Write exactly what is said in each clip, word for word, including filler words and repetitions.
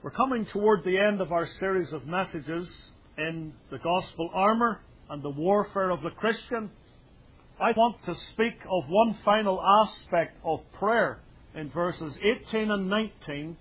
We're coming toward the end of our series of messages in the gospel armour and the warfare of the Christian. I want to speak of one final aspect of prayer in verses eighteen and nineteen.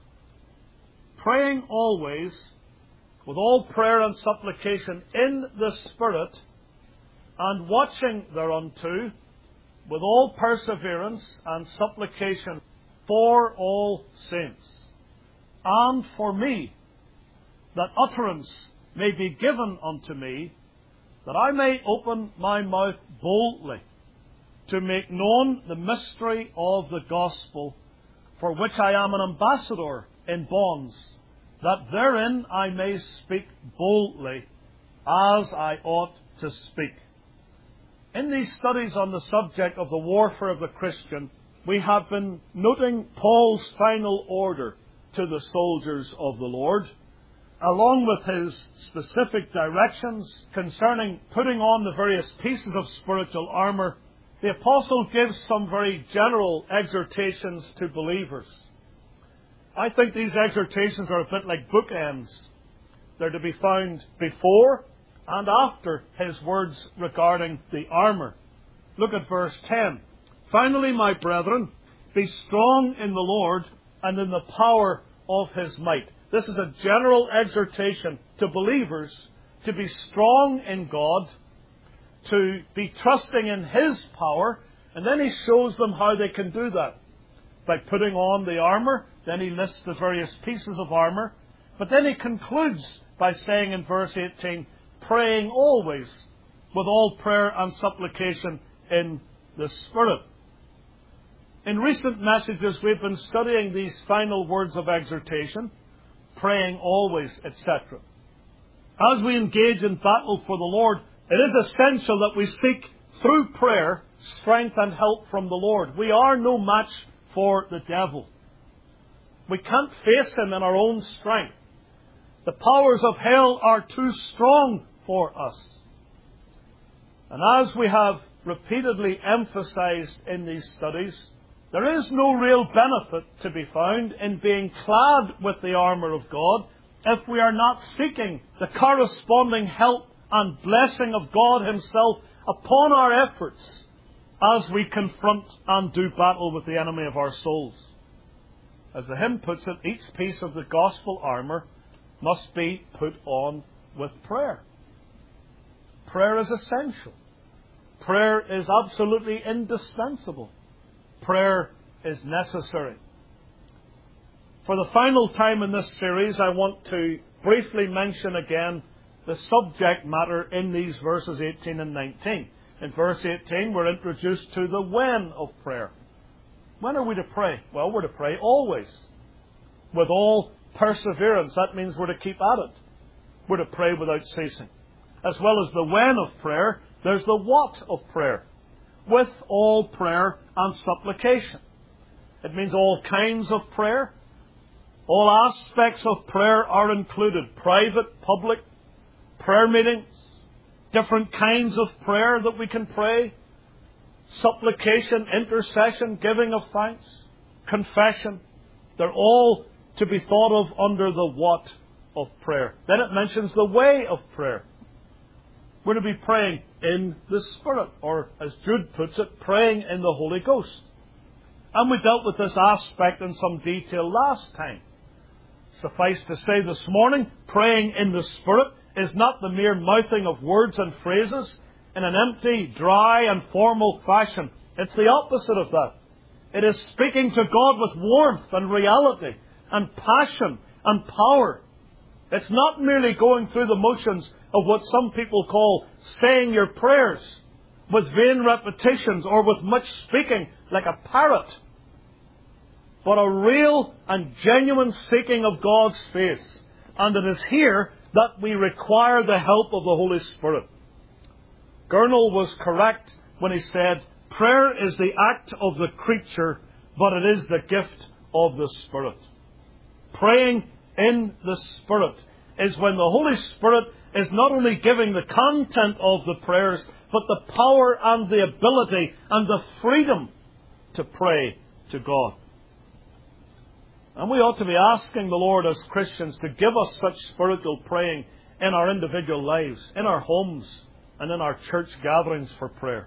Praying always with all prayer and supplication in the Spirit, and watching thereunto with all perseverance and supplication for all saints. And for me, that utterance may be given unto me, that I may open my mouth boldly to make known the mystery of the gospel, for which I am an ambassador in bonds, that therein I may speak boldly as I ought to speak. In these studies on the subject of the warfare of the Christian, we have been noting Paul's final order to the soldiers of the Lord, along with his specific directions concerning putting on the various pieces of spiritual armour. The apostle gives some very general exhortations to believers. I think these exhortations are a bit like bookends. They're to be found before and after his words regarding the armour. Look at verse ten. Finally, my brethren, be strong in the Lord and in the power of his might. This is a general exhortation to believers to be strong in God, to be trusting in his power, and then he shows them how they can do that. By putting on the armour, then he lists the various pieces of armour, but then he concludes by saying in verse eighteen, praying always with all prayer and supplication in the Spirit. In recent messages, we've been studying these final words of exhortation, praying always, et cetera. As we engage in battle for the Lord, it is essential that we seek, through prayer, strength and help from the Lord. We are no match for the devil. We can't face him in our own strength. The powers of hell are too strong for us. And as we have repeatedly emphasized in these studies, there is no real benefit to be found in being clad with the armour of God if we are not seeking the corresponding help and blessing of God himself upon our efforts as we confront and do battle with the enemy of our souls. As the hymn puts it, each piece of the gospel armour must be put on with prayer. Prayer is essential. Prayer is absolutely indispensable. Prayer is necessary. For the final time in this series, I want to briefly mention again the subject matter in these verses eighteen and nineteen. In verse eighteen, we're introduced to the when of prayer. When are we to pray? Well, we're to pray always, with all perseverance. That means we're to keep at it. We're to pray without ceasing. As well as the when of prayer, there's the what of prayer. With all prayer and supplication. It means all kinds of prayer. All aspects of prayer are included. Private, public, prayer meetings, different kinds of prayer that we can pray. Supplication, intercession, giving of thanks, confession. They're all to be thought of under the what of prayer. Then it mentions the way of prayer. We're to be praying in the Spirit, or as Jude puts it, praying in the Holy Ghost. And we dealt with this aspect in some detail last time. Suffice to say this morning, praying in the Spirit is not the mere mouthing of words and phrases in an empty, dry and formal fashion. It's the opposite of that. It is speaking to God with warmth and reality and passion and power. It's not merely going through the motions of what some people call saying your prayers with vain repetitions or with much speaking like a parrot, but a real and genuine seeking of God's face. And it is here that we require the help of the Holy Spirit. Gurnall was correct when he said, prayer is the act of the creature, but it is the gift of the Spirit. Praying in the Spirit is when the Holy Spirit is not only giving the content of the prayers, but the power and the ability and the freedom to pray to God. And we ought to be asking the Lord as Christians to give us such spiritual praying in our individual lives, in our homes, and in our church gatherings for prayer.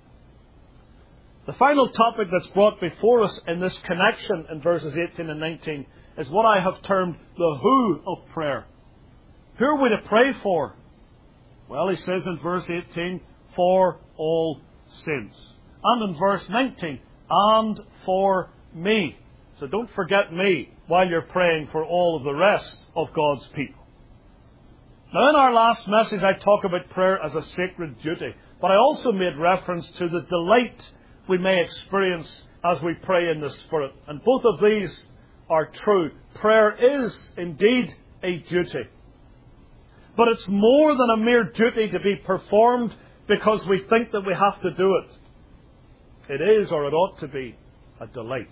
The final topic that's brought before us in this connection in verses eighteen and nineteen is what I have termed the who of prayer. Who are we to pray for? Well, he says in verse eighteen, for all saints. And in verse nineteen, and for me. So don't forget me while you're praying for all of the rest of God's people. Now, in our last message, I talk about prayer as a sacred duty, but I also made reference to the delight we may experience as we pray in the Spirit. And both of these are true. Prayer is indeed a duty. But it's more than a mere duty to be performed because we think that we have to do it. It is, or it ought to be, a delight.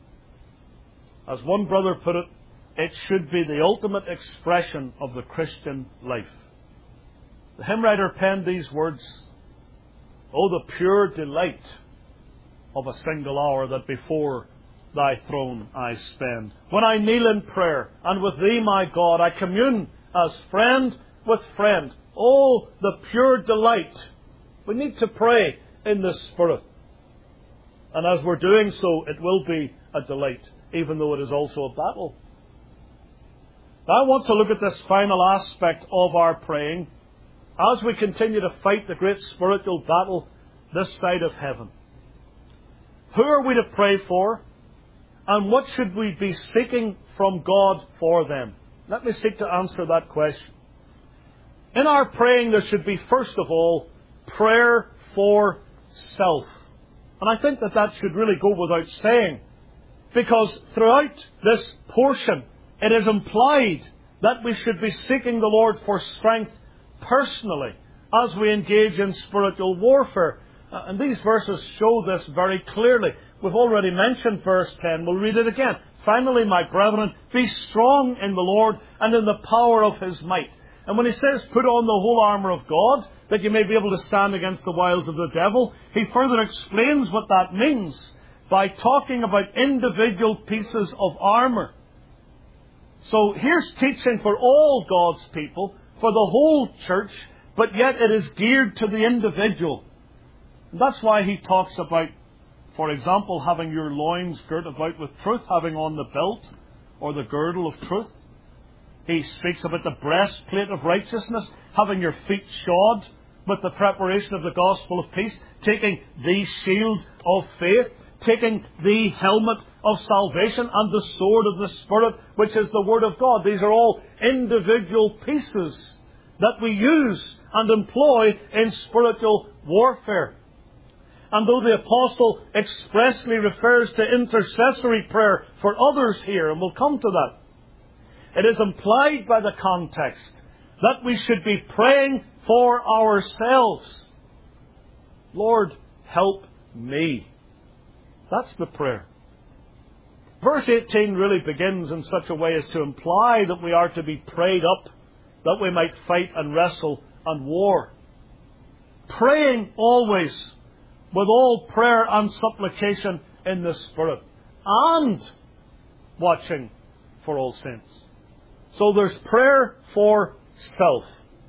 As one brother put it, it should be the ultimate expression of the Christian life. The hymn writer penned these words, "Oh, the pure delight of a single hour that before Thy throne I spend. When I kneel in prayer, and with Thee, my God, I commune as friend with friend. Oh, the pure delight." We need to pray in the Spirit. And as we're doing so, it will be a delight, even though it is also a battle. Now, I want to look at this final aspect of our praying as we continue to fight the great spiritual battle this side of heaven. Who are we to pray for? And what should we be seeking from God for them? Let me seek to answer that question. In our praying, there should be, first of all, prayer for self. And I think that that should really go without saying, because throughout this portion, it is implied that we should be seeking the Lord for strength personally as we engage in spiritual warfare. Uh, and these verses show this very clearly. We've already mentioned verse ten. We'll read it again. "Finally, my brethren, be strong in the Lord and in the power of His might." And when he says, "Put on the whole armour of God, that you may be able to stand against the wiles of the devil," he further explains what that means by talking about individual pieces of armour. So here's teaching for all God's people, for the whole church, but yet it is geared to the individual. And that's why he talks about, for example, having your loins girt about with truth, having on the belt or the girdle of truth. He speaks about the breastplate of righteousness, having your feet shod with the preparation of the gospel of peace, taking the shield of faith, taking the helmet of salvation and the sword of the Spirit, which is the Word of God. These are all individual pieces that we use and employ in spiritual warfare. And though the Apostle expressly refers to intercessory prayer for others here, and we'll come to that, it is implied by the context that we should be praying for ourselves. Lord, help me. That's the prayer. Verse eighteen really begins in such a way as to imply that we are to be prayed up, that we might fight and wrestle and war. Praying always with all prayer and supplication in the Spirit, and watching for all saints. So there's prayer for self.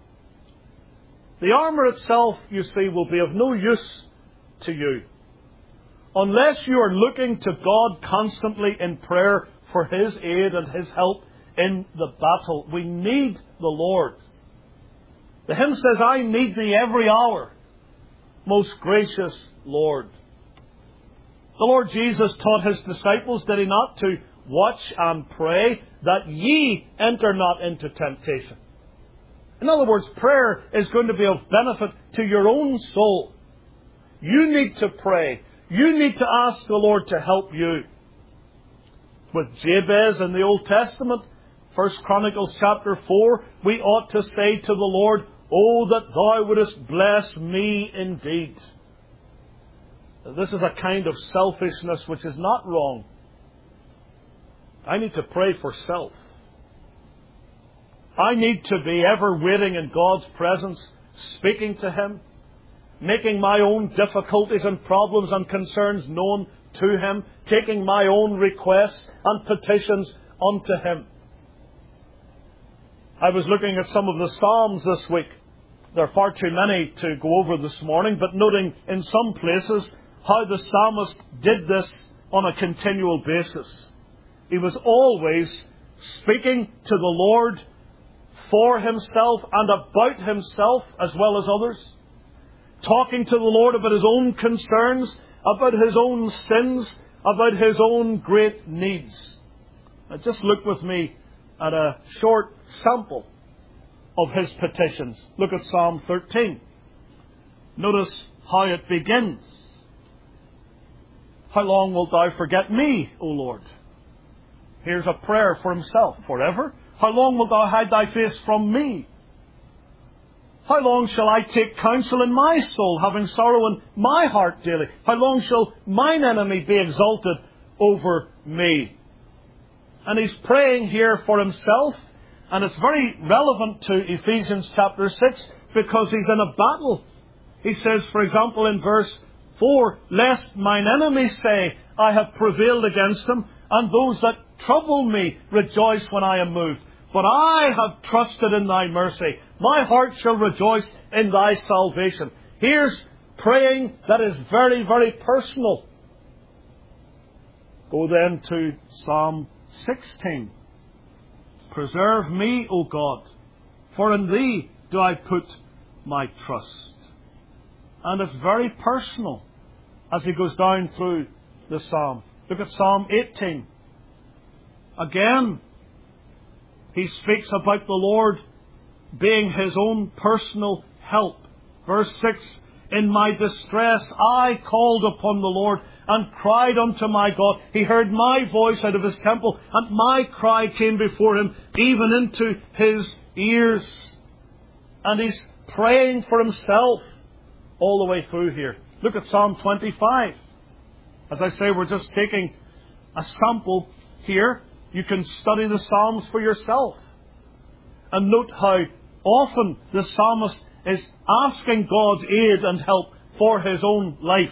The armour itself, you see, will be of no use to you unless you are looking to God constantly in prayer for His aid and His help in the battle. We need the Lord. The hymn says, "I need Thee every hour, most gracious Lord." The Lord Jesus taught His disciples, did He not, to watch and pray that ye enter not into temptation. In other words, prayer is going to be of benefit to your own soul. You need to pray. You need to ask the Lord to help you. With Jabez in the Old Testament, First Chronicles chapter four, we ought to say to the Lord, "Oh, that Thou wouldest bless me indeed." This is a kind of selfishness which is not wrong. I need to pray for self. I need to be ever waiting in God's presence, speaking to Him, making my own difficulties and problems and concerns known to Him, taking my own requests and petitions unto Him. I was looking at some of the Psalms this week. There are far too many to go over this morning, but noting in some places how the psalmist did this on a continual basis. He was always speaking to the Lord for himself and about himself as well as others. Talking to the Lord about his own concerns, about his own sins, about his own great needs. Now just look with me at a short sample of his petitions. Look at Psalm thirteen. Notice how it begins. How long wilt thou forget me, O Lord? Here's a prayer for himself. Forever? How long wilt thou hide thy face from me? How long shall I take counsel in my soul, having sorrow in my heart daily? How long shall mine enemy be exalted over me? And he's praying here for himself, and it's very relevant to Ephesians chapter six, because he's in a battle. He says, for example, in verse four, lest mine enemies say, I have prevailed against them, and those that trouble me rejoice when I am moved. But I have trusted in thy mercy. My heart shall rejoice in thy salvation. Here's praying that is very, very personal. Go then to Psalm sixteen. Preserve me, O God, for in thee do I put my trust. And it's very personal as he goes down through the psalm. Look at Psalm eighteen. Again, he speaks about the Lord being his own personal help. Verse six, in my distress I called upon the Lord and cried unto my God. He heard my voice out of his temple, and my cry came before him, even into his ears. And he's praying for himself all the way through here. Look at Psalm twenty-five. As I say, we're just taking a sample here. You can study the Psalms for yourself. And note how often the psalmist is asking God's aid and help for his own life.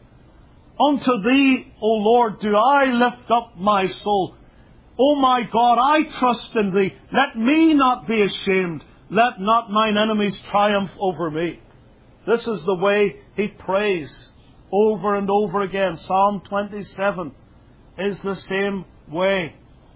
Unto thee, O Lord, do I lift up my soul. O my God, I trust in thee. Let me not be ashamed. Let not mine enemies triumph over me. This is the way he prays over and over again. Psalm twenty-seven is the same way.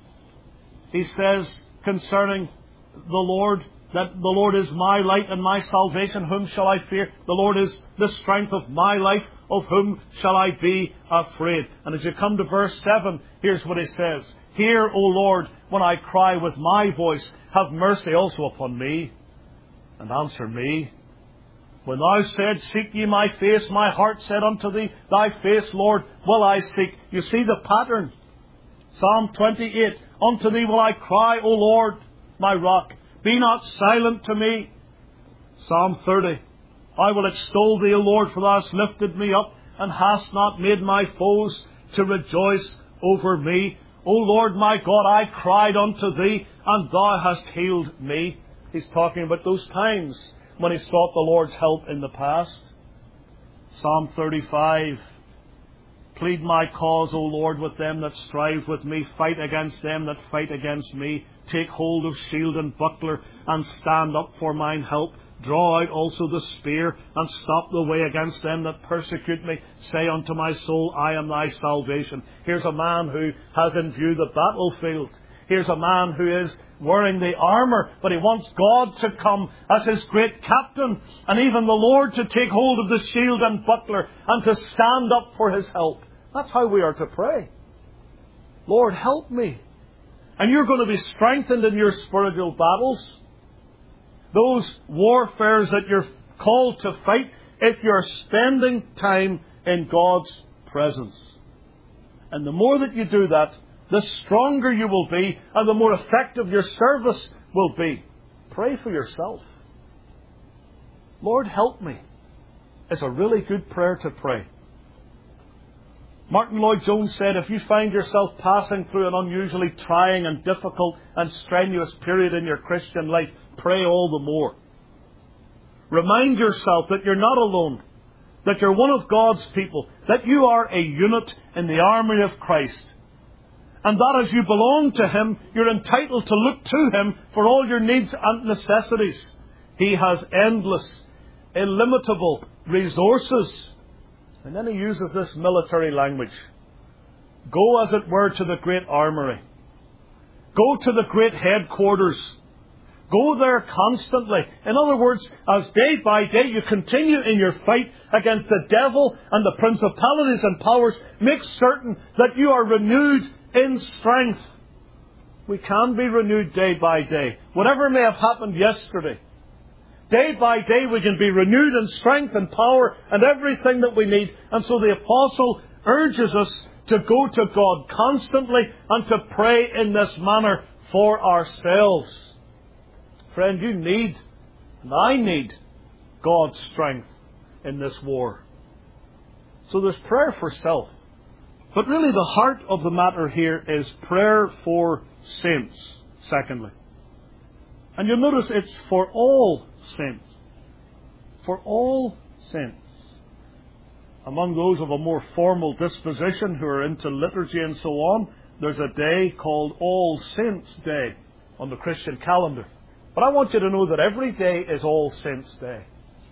He says concerning the Lord, that the Lord is my light and my salvation. Whom shall I fear? The Lord is the strength of my life. Of whom shall I be afraid? And as you come to verse seven, here's what he says. Hear, O Lord, when I cry with my voice. Have mercy also upon me, and answer me. When thou saidst, seek ye my face, my heart said unto thee, thy face, Lord, will I seek. You see the pattern. Psalm twenty-eight. Unto thee will I cry, O Lord, my rock. Be not silent to me. Psalm thirty. I will extol thee, O Lord, for thou hast lifted me up, and hast not made my foes to rejoice over me. O Lord my God, I cried unto thee, and thou hast healed me. He's talking about those times when he sought the Lord's help in the past. Psalm thirty-five. Plead my cause, O Lord, with them that strive with me. Fight against them that fight against me. Take hold of shield and buckler, and stand up for mine help. Draw out also the spear, and stop the way against them that persecute me. Say unto my soul, I am thy salvation. Here's a man who has in view the battlefield. Here's a man who is wearing the armour, but he wants God to come as his great captain, and even the Lord to take hold of the shield and buckler, and to stand up for his help. That's how we are to pray. Lord, help me. And you're going to be strengthened in your spiritual battles. Those warfares that you're called to fight, if you're spending time in God's presence. And the more that you do that, the stronger you will be, and the more effective your service will be. Pray for yourself. Lord, help me. It's a really good prayer to pray. Martin Lloyd-Jones said, if you find yourself passing through an unusually trying and difficult and strenuous period in your Christian life, pray all the more. Remind yourself that you're not alone, that you're one of God's people, that you are a unit in the army of Christ, And that as you belong to Him, you're entitled to look to Him for all your needs and necessities. He has endless, illimitable resources. And then He uses this military language. Go, as it were, to the great armory. Go to the great headquarters. Go there constantly. In other words, as day by day you continue in your fight against the devil and the principalities and powers, make certain that you are renewed in strength. We can be renewed day by day. Whatever may have happened yesterday, day by day we can be renewed in strength and power and everything that we need. And so the apostle urges us to go to God constantly and to pray in this manner for ourselves. Friend, you need, and I need, God's strength in this war. So there's prayer for self. But really the heart of the matter here is prayer for saints, secondly. And you'll notice it's for all saints. For all saints. Among those of a more formal disposition who are into liturgy and so on, there's a day called All Saints' Day on the Christian calendar. But I want you to know that every day is All Saints' Day.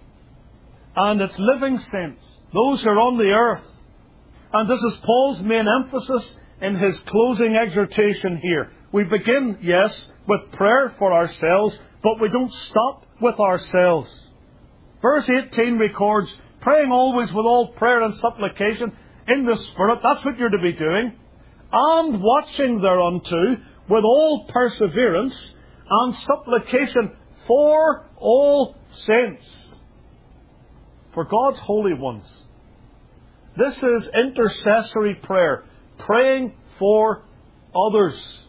And it's living saints, those who are on the earth. And this is Paul's main emphasis in his closing exhortation here. We begin, yes, with prayer for ourselves, but we don't stop with ourselves. Verse eighteen records, praying always with all prayer and supplication in the Spirit. That's what you're to be doing. And watching thereunto with all perseverance and supplication for all saints, for God's holy ones. This is intercessory prayer, praying for others.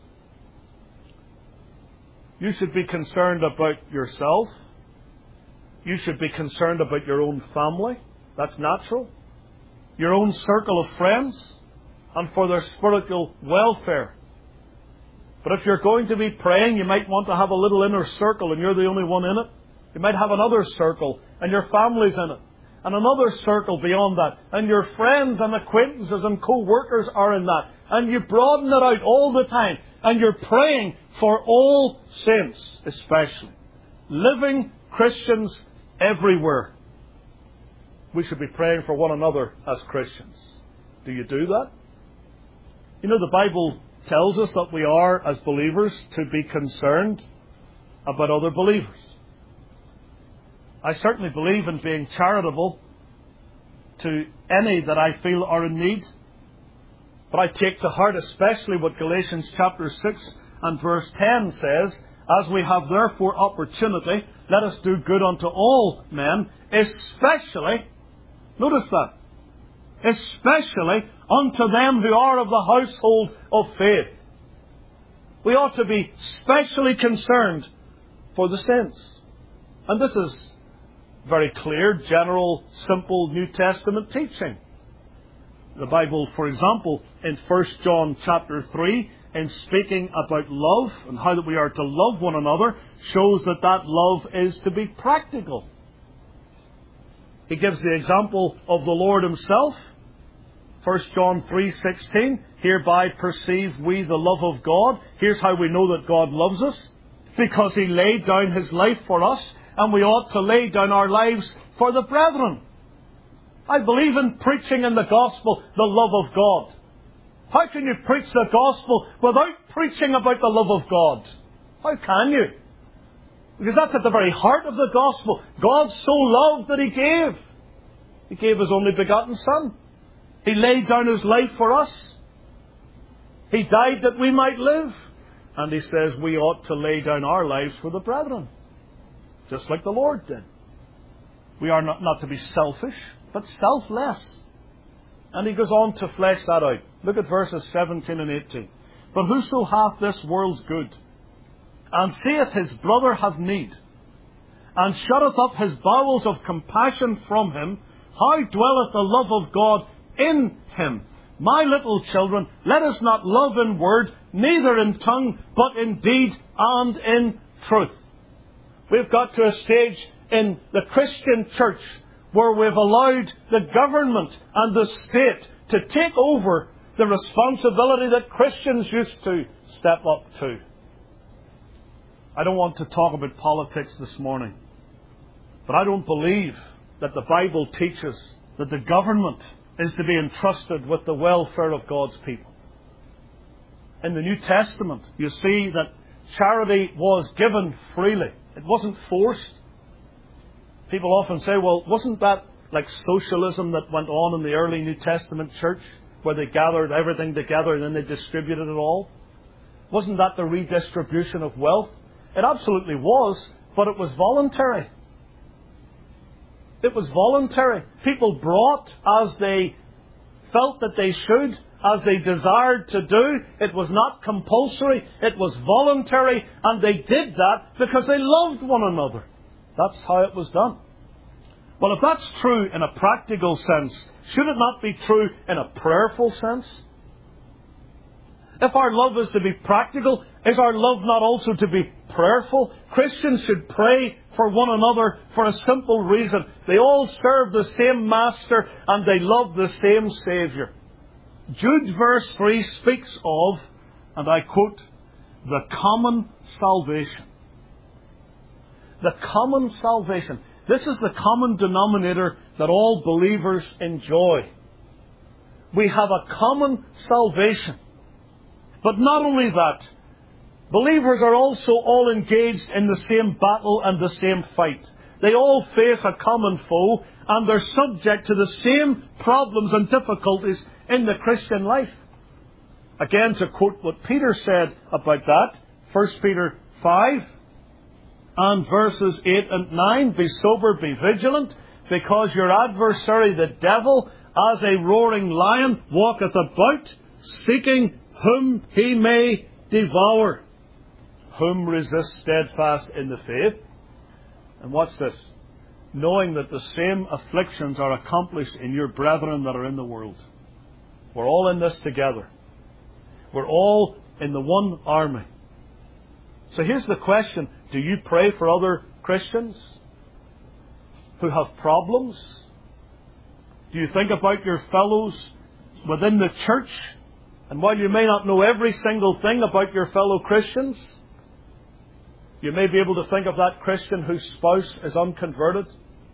You should be concerned about yourself. You should be concerned about your own family. That's natural. Your own circle of friends, and for their spiritual welfare. But if you're going to be praying, you might want to have a little inner circle and you're the only one in it. You might have another circle and your family's in it. And another circle beyond that. And your friends and acquaintances and co-workers are in that. And you broaden it out all the time. And you're praying for all saints, especially. Living Christians everywhere. We should be praying for one another as Christians. Do you do that? You know, the Bible tells us that we are, as believers, to be concerned about other believers. I certainly believe in being charitable to any that I feel are in need. But I take to heart especially what Galatians chapter six and verse ten says, as we have therefore opportunity, let us do good unto all men, especially, notice that, especially unto them who are of the household of faith. We ought to be specially concerned for the saints. And this is very clear, general, simple New Testament teaching. The Bible, for example, in First John chapter three, in speaking about love and how that we are to love one another, shows that that love is to be practical. He gives the example of the Lord Himself. First John three sixteen, hereby perceive we the love of God. Here's how we know that God loves us. Because He laid down His life for us, and we ought to lay down our lives for the brethren. I believe in preaching in the gospel the love of God. How can you preach the gospel without preaching about the love of God? How can you? Because that's at the very heart of the gospel. God so loved that He gave. He gave His only begotten Son. He laid down His life for us. He died that we might live. And He says we ought to lay down our lives for the brethren. Just like the Lord did. We are not, not to be selfish, but selfless. And He goes on to flesh that out. Look at verses seventeen and eighteen. But whoso hath this world's good, and seeth his brother have need, and shutteth up his bowels of compassion from him, how dwelleth the love of God in him? My little children, let us not love in word, neither in tongue, but in deed and in truth. We've got to a stage in the Christian church where we've allowed the government and the state to take over the responsibility that Christians used to step up to. I don't want to talk about politics this morning, but I don't believe that the Bible teaches that the government is to be entrusted with the welfare of God's people. In the New Testament, you see that charity was given freely. It wasn't forced. People often say, well, wasn't that like socialism that went on in the early New Testament church, where they gathered everything together and then they distributed it all? Wasn't that the redistribution of wealth? It absolutely was, but it was voluntary. It was voluntary. People brought as they felt that they should, as they desired to do. It was not compulsory. It was voluntary. And they did that because they loved one another. That's how it was done. Well, if that's true in a practical sense, should it not be true in a prayerful sense? If our love is to be practical, is our love not also to be prayerful? Christians should pray for one another for a simple reason. They all serve the same Master and they love the same Saviour. Jude verse three speaks of, and I quote, the common salvation. The common salvation. This is the common denominator that all believers enjoy. We have a common salvation. But not only that, believers are also all engaged in the same battle and the same fight. They all face a common foe and they're subject to the same problems and difficulties in the Christian life. Again, to quote what Peter said about that, First Peter five and verses eight and nine, be sober, be vigilant, because your adversary, the devil, as a roaring lion, walketh about, seeking whom he may devour. Whom resist steadfast in the faith. And watch this. Knowing that the same afflictions are accomplished in your brethren that are in the world. We're all in this together. We're all in the one army. So here's the question. Do you pray for other Christians who have problems? Do you think about your fellows within the church? And while you may not know every single thing about your fellow Christians, you may be able to think of that Christian whose spouse is unconverted,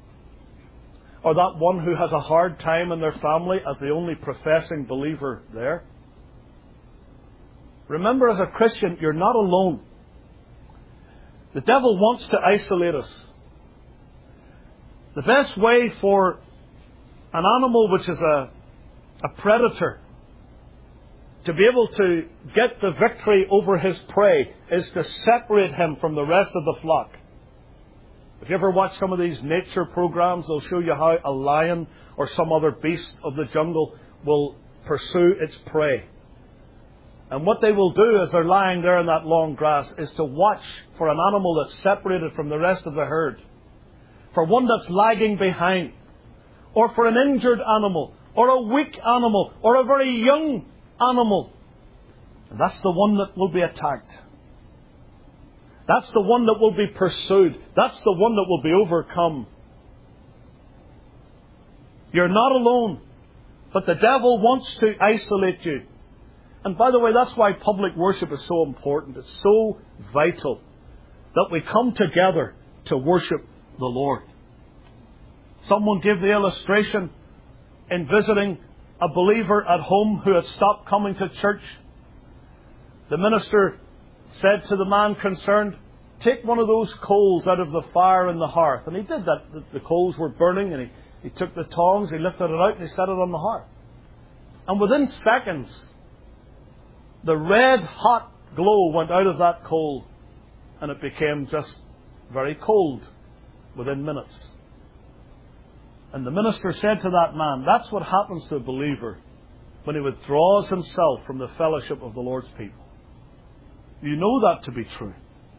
or that one who has a hard time in their family as the only professing believer there. Remember, as a Christian, you're not alone. The devil wants to isolate us. The best way for an animal which is a, a predator to be able to get the victory over his prey is to separate him from the rest of the flock. If you ever watch some of these nature programs, they'll show you how a lion or some other beast of the jungle will pursue its prey. And what they will do as they're lying there in that long grass is to watch for an animal that's separated from the rest of the herd, for one that's lagging behind, or for an injured animal, or a weak animal, or a very young animal. And that's the one that will be attacked. That's the one that will be pursued. That's the one that will be overcome. You're not alone, but the devil wants to isolate you. And by the way, that's why public worship is so important. It's so vital that we come together to worship the Lord. Someone gave the illustration in visiting a believer at home who had stopped coming to church. The minister said to the man concerned, take one of those coals out of the fire in the hearth. And he did that. The coals were burning, and he, he took the tongs, he lifted it out and he set it on the hearth. And within seconds, the red hot glow went out of that coal and it became just very cold within minutes. And the minister said to that man, that's what happens to a believer when he withdraws himself from the fellowship of the Lord's people. You know that to be true.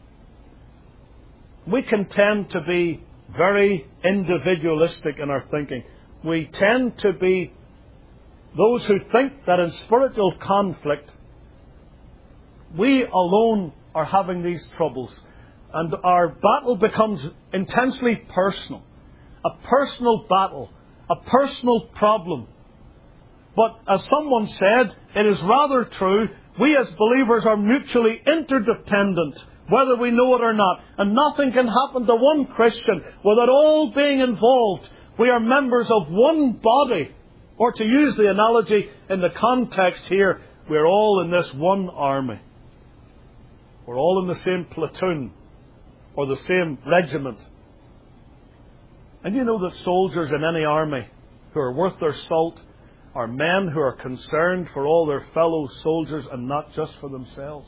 We can tend to be very individualistic in our thinking. We tend to be those who think that in spiritual conflict, we alone are having these troubles. And our battle becomes intensely personal. A personal battle. A personal problem. But as someone said, it is rather true, we as believers are mutually interdependent, whether we know it or not. And nothing can happen to one Christian without all being involved. We are members of one body. Or to use the analogy in the context here, we're all in this one army. We're all in the same platoon or the same regiment. And you know that soldiers in any army who are worth their salt are men who are concerned for all their fellow soldiers and not just for themselves.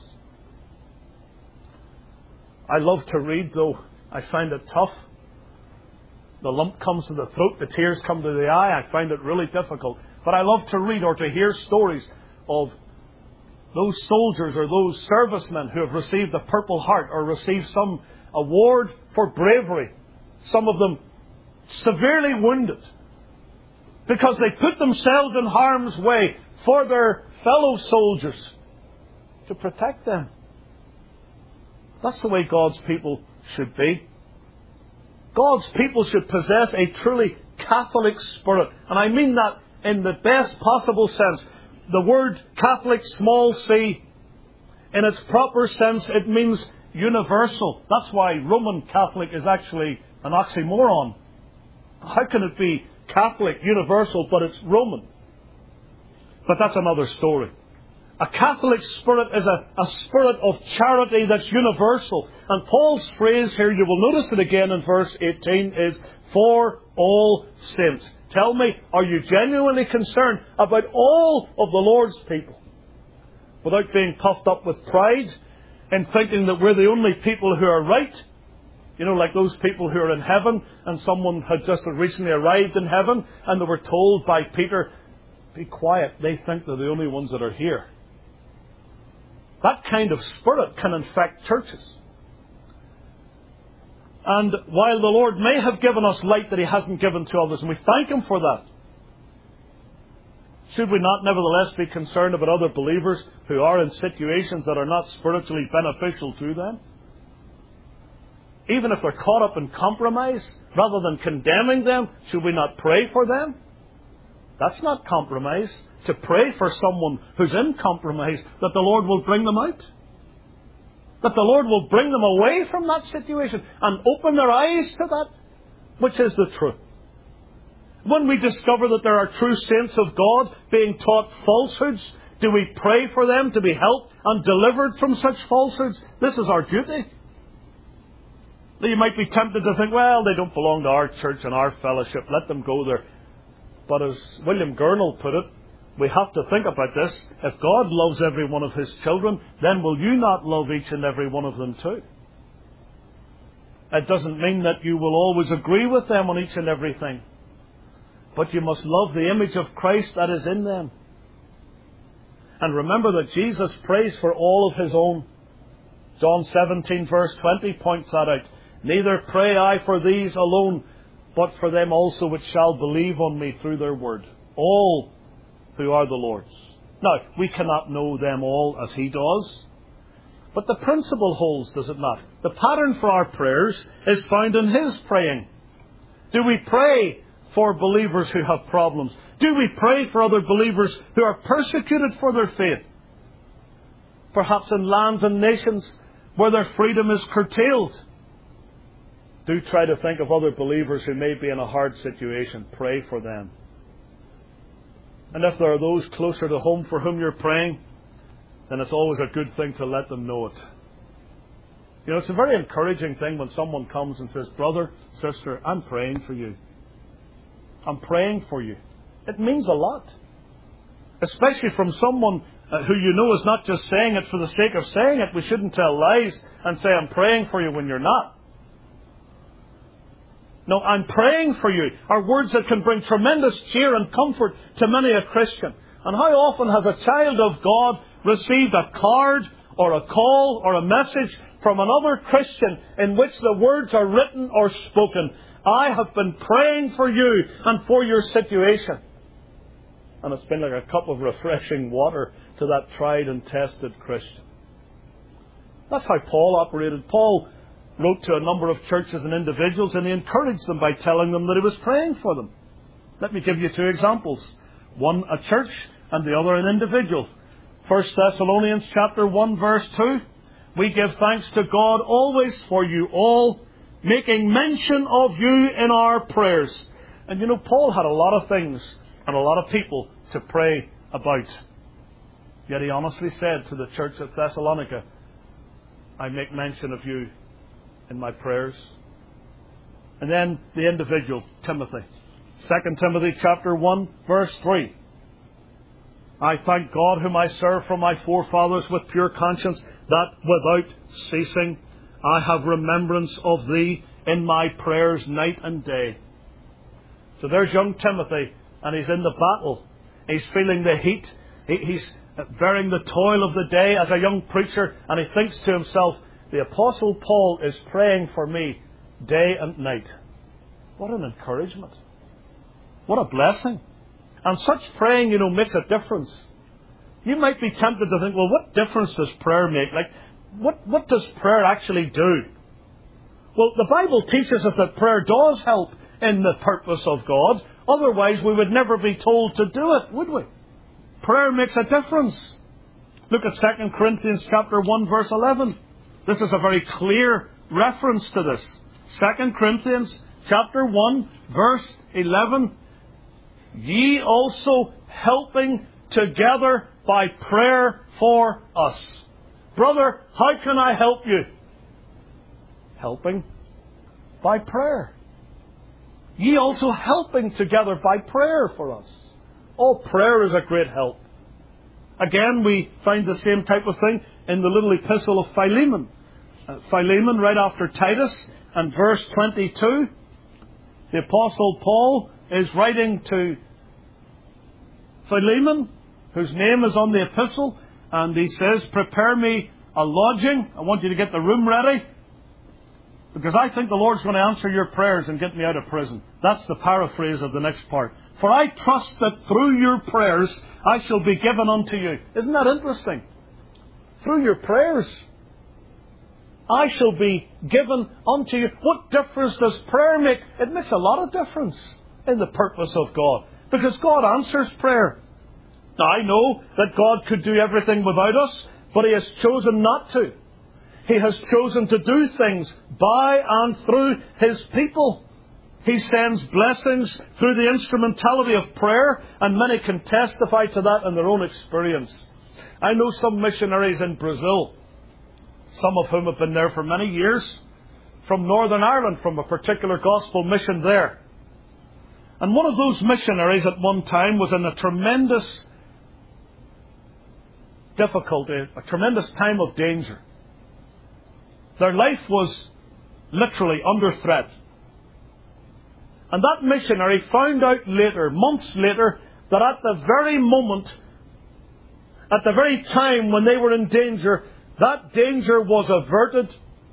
I love to read, though I find it tough. The lump comes to the throat, the tears come to the eye. I find it really difficult. But I love to read or to hear stories of those soldiers or those servicemen who have received the Purple Heart or received some award for bravery. Some of them severely wounded because they put themselves in harm's way for their fellow soldiers to protect them. That's the way God's people should be. God's people should possess a truly Catholic spirit. And I mean that in the best possible sense. The word Catholic, small c, in its proper sense, it means universal. That's why Roman Catholic is actually an oxymoron. How can it be Catholic, universal, but it's Roman? But that's another story. A Catholic spirit is a, a spirit of charity that's universal. And Paul's phrase here, you will notice it again in verse eighteen, is for all saints. Tell me, are you genuinely concerned about all of the Lord's people? Without being puffed up with pride and thinking that we're the only people who are right. You know, like those people who are in heaven, and someone had just recently arrived in heaven, and they were told by Peter, be quiet, they think they're the only ones that are here. That kind of spirit can infect churches. And while the Lord may have given us light that He hasn't given to others, and we thank Him for that, should we not nevertheless be concerned about other believers who are in situations that are not spiritually beneficial to them? Even if they're caught up in compromise, rather than condemning them, should we not pray for them? That's not compromise. To pray for someone who's in compromise, that the Lord will bring them out. That the Lord will bring them away from that situation and open their eyes to that, which is the truth. When we discover that there are true saints of God being taught falsehoods, do we pray for them to be helped and delivered from such falsehoods? This is our duty. Now you might be tempted to think, well, they don't belong to our church and our fellowship. Let them go there. But as William Gurnall put it, we have to think about this. If God loves every one of His children, then will you not love each and every one of them too? It doesn't mean that you will always agree with them on each and everything. But you must love the image of Christ that is in them. And remember that Jesus prays for all of His own. John seventeen verse twenty points that out. Neither pray I for these alone, but for them also which shall believe on me through their word. All who are the Lord's. Now, we cannot know them all as He does. But the principle holds, does it not? The pattern for our prayers is found in His praying. Do we pray for believers who have problems? Do we pray for other believers who are persecuted for their faith? Perhaps in lands and nations where their freedom is curtailed. Do try to think of other believers who may be in a hard situation. Pray for them. And if there are those closer to home for whom you're praying, then it's always a good thing to let them know it. You know, it's a very encouraging thing when someone comes and says, brother, sister, I'm praying for you. I'm praying for you. It means a lot. Especially from someone who you know is not just saying it for the sake of saying it. We shouldn't tell lies and say, I'm praying for you when you're not. No, I'm praying for you are words that can bring tremendous cheer and comfort to many a Christian. And how often has a child of God received a card or a call or a message from another Christian in which the words are written or spoken, I have been praying for you and for your situation. And it's been like a cup of refreshing water to that tried and tested Christian. That's how Paul operated. Paul wrote to a number of churches and individuals, and he encouraged them by telling them that he was praying for them. Let me give you two examples. One a church and the other an individual. First Thessalonians chapter one verse two. We give thanks to God always for you all, making mention of you in our prayers. And you know, Paul had a lot of things and a lot of people to pray about. Yet he honestly said to the church at Thessalonica, I make mention of you in my prayers. And then the individual, Timothy. Second Timothy chapter one verse three. I thank God whom I serve from my forefathers with pure conscience, that without ceasing I have remembrance of thee in my prayers night and day. So there's young Timothy, and he's in the battle. He's feeling the heat. He, he's bearing the toil of the day as a young preacher, and he thinks to himself, the Apostle Paul is praying for me day and night. What an encouragement. What a blessing. And such praying, you know, makes a difference. You might be tempted to think, well, what difference does prayer make? Like, what, what does prayer actually do? Well, the Bible teaches us that prayer does help in the purpose of God. Otherwise, we would never be told to do it, would we? Prayer makes a difference. Look at Second Corinthians chapter one, verse eleven. This is a very clear reference to this. Second Corinthians chapter one, verse eleven. Ye also helping together by prayer for us. Brother, how can I help you? Helping by prayer. Ye also helping together by prayer for us. Oh, prayer is a great help. Again, we find the same type of thing in the little epistle of Philemon. Uh, Philemon, right after Titus, and verse twenty-two, the Apostle Paul is writing to Philemon, whose name is on the epistle, and he says, prepare me a lodging. I want you to get the room ready, because I think the Lord's going to answer your prayers and get me out of prison. That's the paraphrase of the next part. For I trust that through your prayers I shall be given unto you. Isn't that interesting? Through your prayers I shall be given unto you. What difference does prayer make? It makes a lot of difference in the purpose of God, because God answers prayer. Now, I know that God could do everything without us, but He has chosen not to. He has chosen to do things by and through His people. He sends blessings through the instrumentality of prayer, and many can testify to that in their own experience. I know some missionaries in Brazil, some of whom have been there for many years, from Northern Ireland, from a particular gospel mission there. And one of those missionaries at one time was in a tremendous difficulty, a tremendous time of danger. Their life was literally under threat. And that missionary found out later, months later, that at the very moment, at the very time when they were in danger, that danger was averted.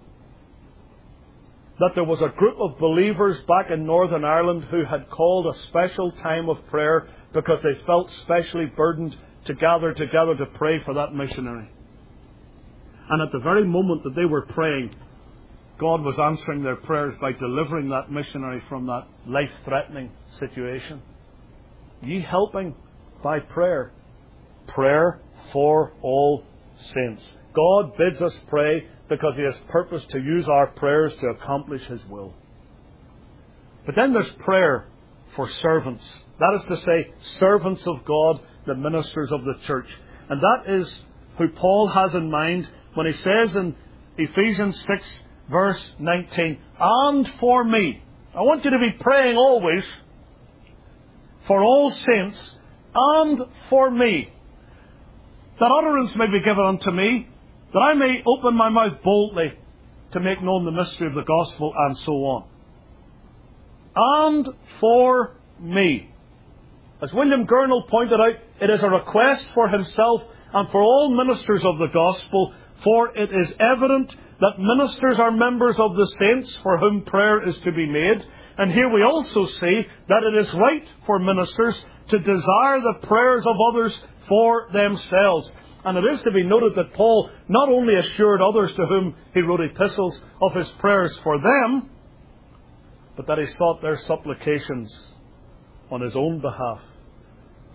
That there was a group of believers back in Northern Ireland who had called a special time of prayer because they felt specially burdened to gather together to pray for that missionary. And at the very moment that they were praying, God was answering their prayers by delivering that missionary from that life-threatening situation. Ye helping by prayer. Prayer for all saints. God bids us pray because He has purposed to use our prayers to accomplish His will. But then there's prayer for servants. That is to say, servants of God, the ministers of the church. And that is who Paul has in mind when he says in Ephesians six, verse nineteen, and for me. I want you to be praying always for all saints and for me, that utterance may be given unto me, that I may open my mouth boldly to make known the mystery of the gospel, and so on. And for me. As William Gurnall pointed out, it is a request for himself and for all ministers of the gospel, for it is evident that ministers are members of the saints for whom prayer is to be made. And here we also see that it is right for ministers to desire the prayers of others for themselves. And it is to be noted that Paul not only assured others to whom he wrote epistles of his prayers for them, but that he sought their supplications on his own behalf.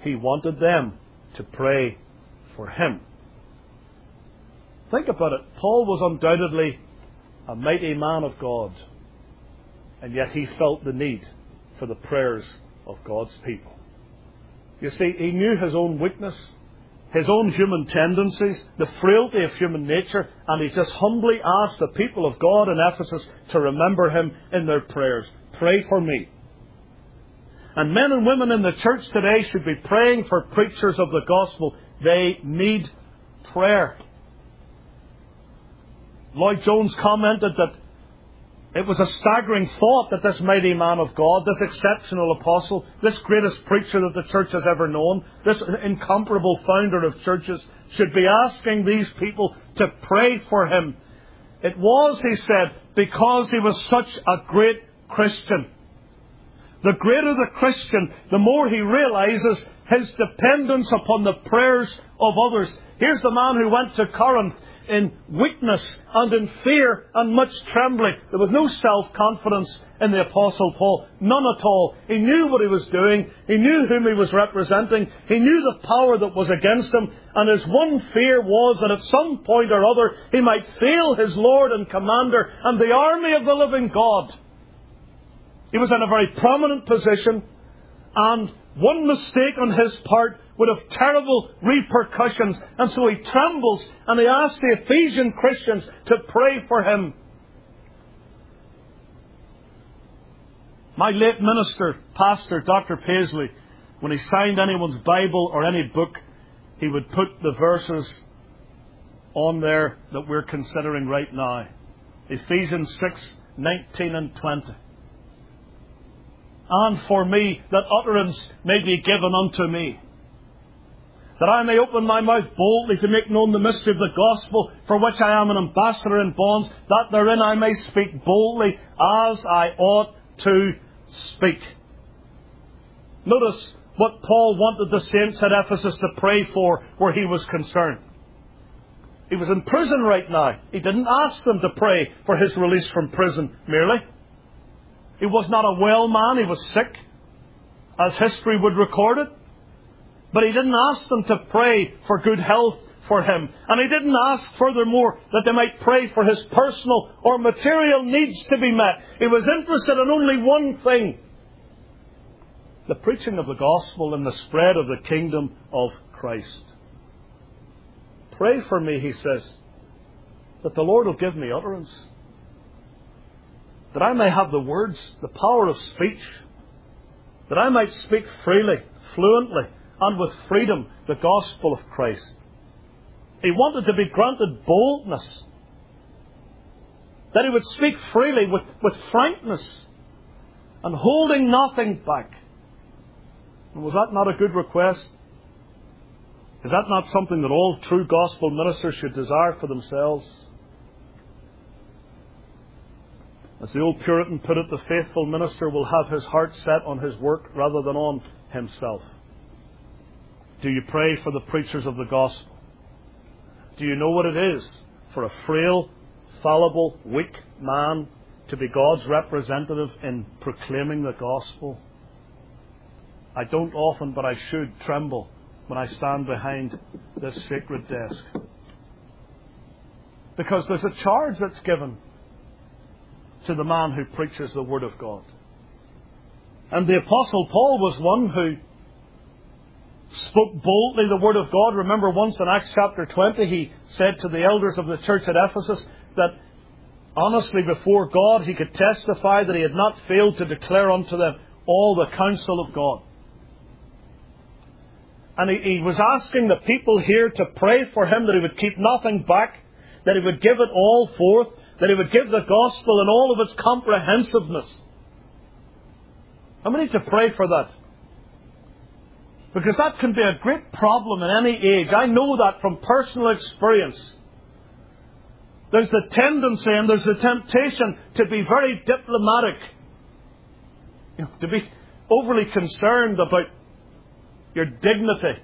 he wanted them to pray for him. Think about it. Paul was undoubtedly a mighty man of God, and yet he felt the need for the prayers of God's people. You see, he knew his own weakness, his own human tendencies, the frailty of human nature, and he just humbly asked the people of God in Ephesus to remember him in their prayers. Pray for me. And men and women in the church today should be praying for preachers of the gospel. They need prayer. Lloyd Jones commented that it was a staggering thought that this mighty man of God, this exceptional apostle, this greatest preacher that the church has ever known, this incomparable founder of churches, should be asking these people to pray for him. It was, he said, because he was such a great Christian. The greater the Christian, the more he realizes his dependence upon the prayers of others. Here's the man who went to Corinth in weakness and in fear and much trembling. There was no self-confidence in the Apostle Paul. None at all. He knew what he was doing. He knew whom he was representing. He knew the power that was against him. And his one fear was that at some point or other he might fail his Lord and Commander and the army of the living God. He was in a very prominent position, and one mistake on his part would have terrible repercussions. And so he trembles, and he asks the Ephesian Christians to pray for him. My late minister, pastor, Doctor Paisley, when he signed anyone's Bible or any book, he would put the verses on there that we're considering right now. Ephesians six, nineteen and twenty. And for me, that utterance may be given unto me, that I may open my mouth boldly to make known the mystery of the gospel, for which I am an ambassador in bonds, that therein I may speak boldly as I ought to speak. Notice what Paul wanted the saints at Ephesus to pray for where he was concerned. He was in prison right now. He didn't ask them to pray for his release from prison merely. He was not a well man, he was sick, as history would record it. But he didn't ask them to pray for good health for him. And he didn't ask, furthermore, that they might pray for his personal or material needs to be met. He was interested in only one thing: the preaching of the gospel and the spread of the kingdom of Christ. Pray for me, he says, that the Lord will give me utterance, that I may have the words, the power of speech, that I might speak freely, fluently, and with freedom the gospel of Christ. He wanted to be granted boldness, that he would speak freely with, with frankness and holding nothing back. And was that not a good request? Is that not something that all true gospel ministers should desire for themselves? As the old Puritan put it, the faithful minister will have his heart set on his work rather than on himself. Do you pray for the preachers of the gospel? Do you know what it is for a frail, fallible, weak man to be God's representative in proclaiming the gospel? I don't often, but I should tremble when I stand behind this sacred desk. Because there's a charge that's given to the man who preaches the Word of God. And the Apostle Paul was one who spoke boldly the Word of God. Remember once in Acts chapter twenty, he said to the elders of the church at Ephesus that honestly before God he could testify that he had not failed to declare unto them all the counsel of God. And he, he was asking the people here to pray for him that he would keep nothing back, that he would give it all forth, that he would give the gospel in all of its comprehensiveness. And we need to pray for that. Because that can be a great problem in any age. I know that from personal experience. There's the tendency and there's the temptation to be very diplomatic. You know, to be overly concerned about your dignity.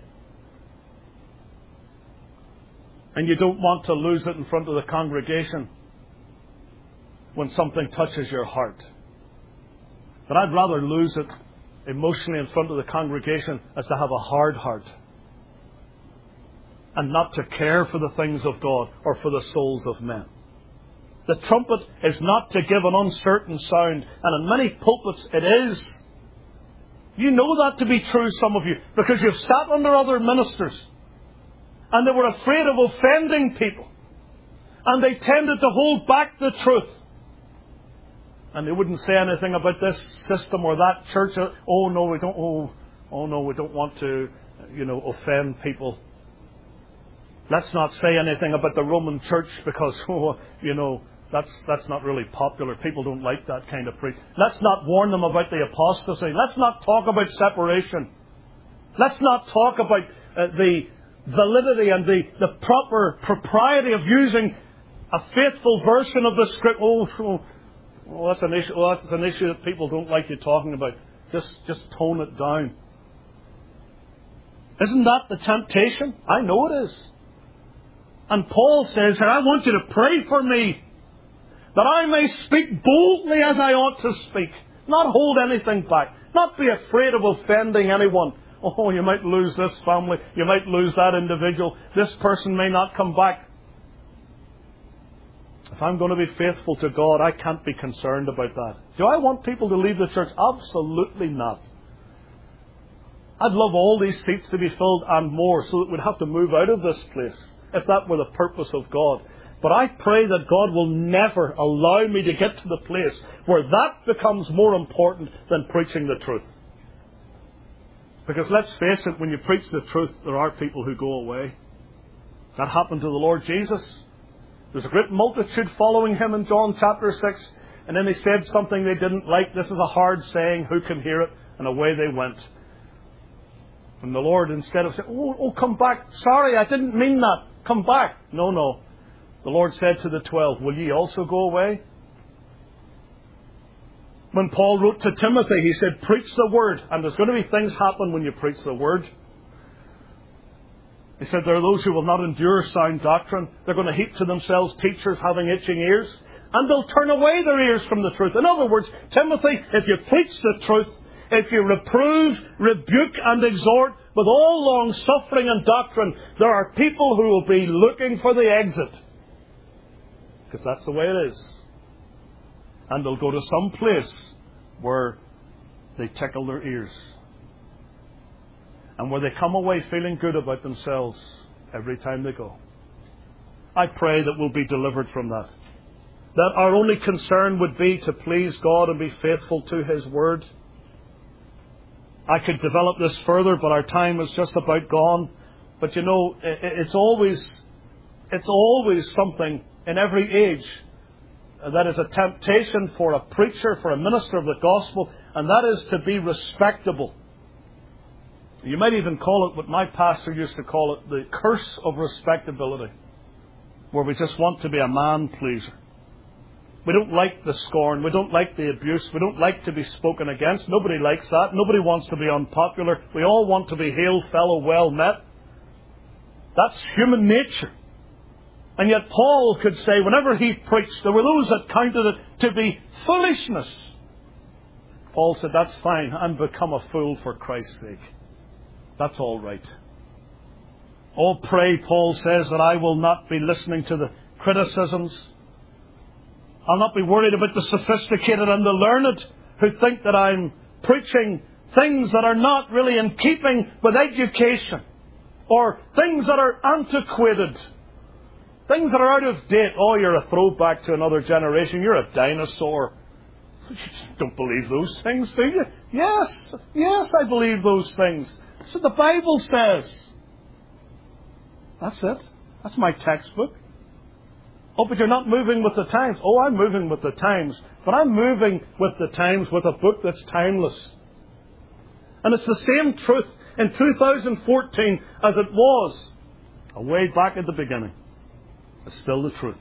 And you don't want to lose it in front of the congregation when something touches your heart. But I'd rather lose it emotionally in front of the congregation as to have a hard heart and not to care for the things of God or for the souls of men. The trumpet is not to give an uncertain sound, and in many pulpits it is. You know that to be true, some of you, because you've sat under other ministers and they were afraid of offending people, and they tended to hold back the truth. And they wouldn't say anything about this system or that church. Oh no, we don't. Oh, oh no, we don't want to, you know, offend people. Let's not say anything about the Roman Church because, oh, you know, that's that's not really popular. People don't like that kind of preaching. Let's not warn them about the apostasy. Let's not talk about separation. Let's not talk about uh, the validity and the, the proper propriety of using a faithful version of the script. Oh, oh, oh that's an issue. Oh, that's an issue that people don't like you talking about. Just just tone it down. Isn't that the temptation? I know it is. And Paul says, I want you to pray for me, that I may speak boldly as I ought to speak. Not hold anything back. Not be afraid of offending anyone. Oh, you might lose this family. You might lose that individual. This person may not come back. If I'm going to be faithful to God, I can't be concerned about that. Do I want people to leave the church? Absolutely not. I'd love all these seats to be filled and more so that we'd have to move out of this place if that were the purpose of God. But I pray that God will never allow me to get to the place where that becomes more important than preaching the truth. Because let's face it, when you preach the truth, there are people who go away. That happened to the Lord Jesus. There's a great multitude following Him in John chapter six. And then they said something they didn't like. This is a hard saying. Who can hear it? And away they went. And the Lord, instead of saying, oh, oh, come back. Sorry, I didn't mean that. Come back. No, no. The Lord said to the twelve, will ye also go away? When Paul wrote to Timothy, he said, preach the word. And there's going to be things happen when you preach the word. He said, there are those who will not endure sound doctrine. They're going to heap to themselves teachers having itching ears. And they'll turn away their ears from the truth. In other words, Timothy, if you preach the truth, if you reprove, rebuke and exhort with all long suffering and doctrine, there are people who will be looking for the exit. Because that's the way it is. And they'll go to some place where they tickle their ears. And where they come away feeling good about themselves every time they go. I pray that we'll be delivered from that. That our only concern would be to please God and be faithful to His Word. I could develop this further, but our time is just about gone. But you know, it's always, it's always something in every age that is a temptation for a preacher, for a minister of the gospel, and that is to be respectable. You might even call it what my pastor used to call it, the curse of respectability, where we just want to be a man pleaser. We don't like the scorn. We don't like the abuse. We don't like to be spoken against. Nobody likes that. Nobody wants to be unpopular. We all want to be hail fellow, well met. That's human nature. And yet Paul could say, whenever he preached, there were those that counted it to be foolishness. Paul said, that's fine. I'm become a fool for Christ's sake. That's all right. Oh, pray, Paul says, that I will not be listening to the criticisms. I'll not be worried about the sophisticated and the learned who think that I'm preaching things that are not really in keeping with education, or things that are antiquated, things that are out of date. Oh, you're a throwback to another generation. You're a dinosaur. You don't believe those things, do you? Yes, yes, I believe those things. That's what the Bible says. That's it. That's my textbook. Oh, but you're not moving with the times. Oh, I'm moving with the times. But I'm moving with the times with a book that's timeless. And it's the same truth in two thousand fourteen as it was way back at the beginning. It's still the truth.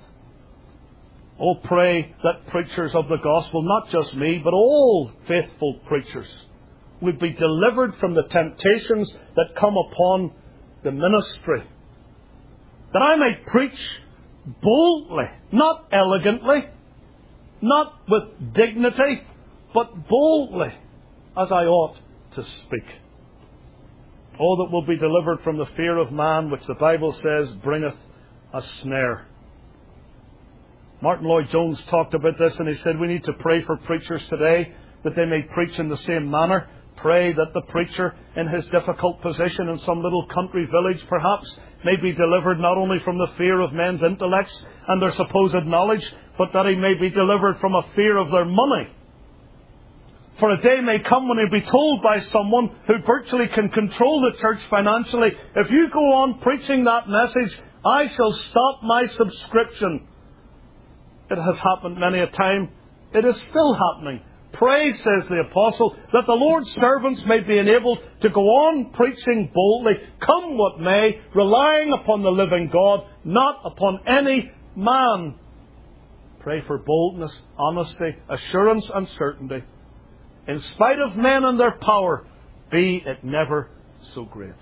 Oh, pray that preachers of the gospel, not just me, but all faithful preachers, would be delivered from the temptations that come upon the ministry. That I may preach boldly, not elegantly, not with dignity, but boldly, as I ought to speak. Oh, that will be delivered from the fear of man, which the Bible says bringeth a snare. Martin Lloyd-Jones talked about this, and he said we need to pray for preachers today that they may preach in the same manner. Pray that the preacher in his difficult position in some little country village perhaps may be delivered not only from the fear of men's intellects and their supposed knowledge, but that he may be delivered from a fear of their money. For a day may come when he'll be told by someone who virtually can control the church financially, if you go on preaching that message, I shall stop my subscription. It has happened many a time. It is still happening. Pray, says the apostle, that the Lord's servants may be enabled to go on preaching boldly, come what may, relying upon the living God, not upon any man. Pray for boldness, honesty, assurance and certainty. In spite of men and their power, be it never so great.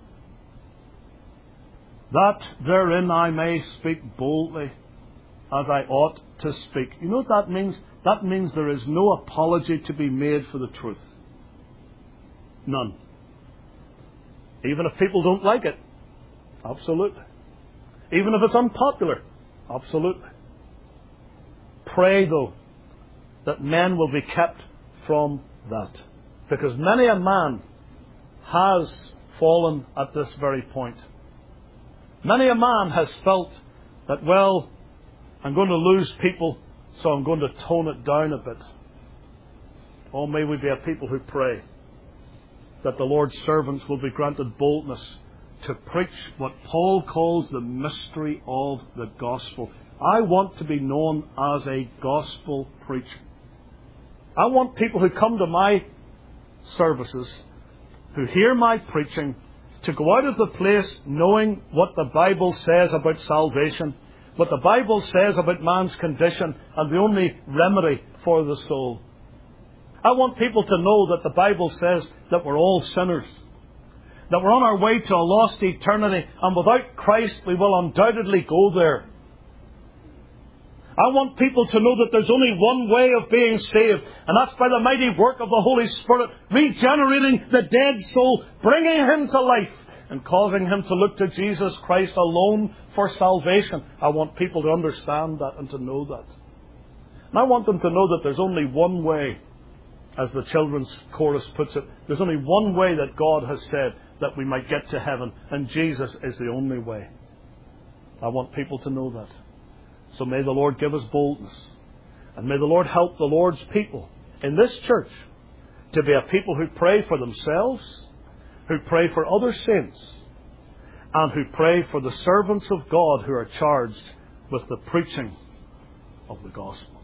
That therein I may speak boldly as I ought to speak. You know what that means? That means there is no apology to be made for the truth. None. Even if people don't like it. Absolutely. Even if it's unpopular. Absolutely. Pray, though, that men will be kept from that. Because many a man has fallen at this very point. Many a man has felt that, well, I'm going to lose people, so I'm going to tone it down a bit. Oh, may we be a people who pray that the Lord's servants will be granted boldness to preach what Paul calls the mystery of the gospel. I want to be known as a gospel preacher. I want people who come to my services, who hear my preaching, to go out of the place knowing what the Bible says about salvation, what the Bible says about man's condition and the only remedy for the soul. I want people to know that the Bible says that we're all sinners, that we're on our way to a lost eternity, and without Christ we will undoubtedly go there. I want people to know that there's only one way of being saved, and that's by the mighty work of the Holy Spirit, regenerating the dead soul, bringing him to life, and causing him to look to Jesus Christ alone for salvation. I want people to understand that and to know that. And I want them to know that there's only one way, as the children's chorus puts it, there's only one way that God has said that we might get to heaven, and Jesus is the only way. I want people to know that. So may the Lord give us boldness, and may the Lord help the Lord's people in this church to be a people who pray for themselves, who pray for other saints, and who pray for the servants of God who are charged with the preaching of the gospel.